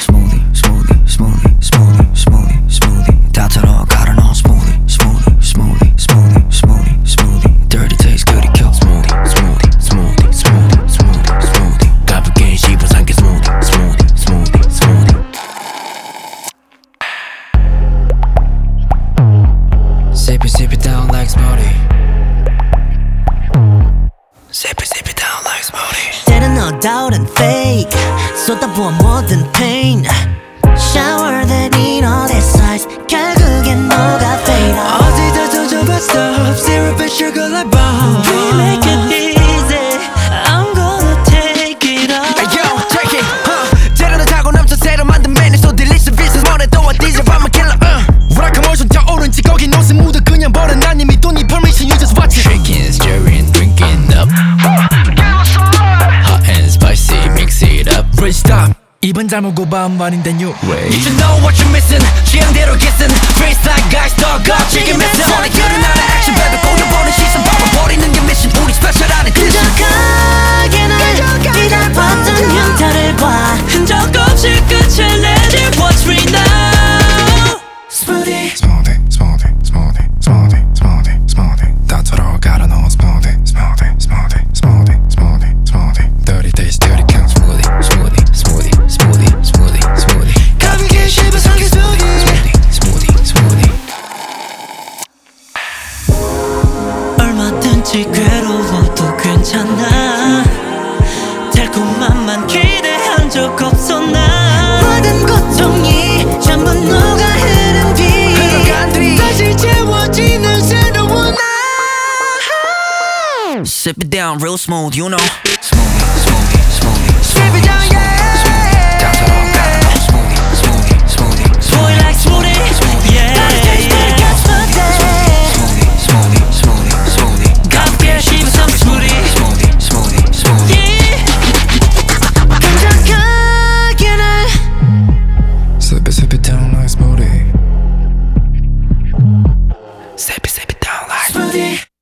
Smoothie, smoothie, smoothie, smoothie, smoothie, smoothie. 다 털어 갈아 넣어. Smoothie, smoothie, smoothie, smoothie, smoothie, smoothie. Dirty taste good, it kills. Smoothie, smoothie, smoothie, smoothie, smoothie, smoothie. 가볍게 씹어 삼켜. Smoothie, smoothie, smoothie, smoothie. Sip it down like smoothie. Sip it down like smoothie. 때는 no doubt and fake 쏟아부어 뭐든 pain Shower that in all this size 결국엔 너가 fade out 어디다 던져봤어. Syrup and sugar like bomb. We make it easy I'm gonna take it all Hey yo, take it, 재료는 타고 넘쳐 새로 만든 메뉴 So delicious, vicious 뭐래도 어디서 I'm a killer, 뭐랄까 뭘 손자오른지 거기 no 스무드 그냥 버려 난 이미 돈 이 permission you just watch it Shaking, stirring, drinking up Hot and spicy, mix it up Bridge stop 입은 잘못 반말인데 new way You should know what you're missing 취향대로 kissing Face like guys stuck up chicken missing 오늘 일어나는 action 배도 꼬여보는 시선 봐버리는 게 mission 우리 스페셜한 edition 끈적하게 날 기다렸던 흉터를 봐 흔적 없이 끝을 내줄 What's right now Smoothie Smoothie, smoothie, smoothie, smoothie, smoothie, smoothie. 다 털어 갈아 넣어. Smoothie, smoothie, smoothie, smoothie, smoothie, smoothie. Dirty taste, dirty count. Smoothie, smoothie, smoothie, smoothie, smoothie, smoothie. 가볍게 씹어 삼켜. Smoothie, smoothie, smoothie. 얼마든지 괴로워도 괜찮아 달콤함만 기대한 적 없어 나 모든 고통이 전부 녹아흐른 뒤 다시 채워지는 새로운 날 Sip it down real smooth you know Smoothie, smoothie, smoothie, Sip it down yeah 다 털어 갈아 넣어. Smoothie, smoothie, smoothie, Boy like smoothie yeah smoothie, smoothie, smoothie, smoothie. 가볍게 씹어 삼켜 smoothie Smoothie, smoothie, smoothie. yeah 끈적하게 날 Sip it down like smoothie. Sip it down like Smoothie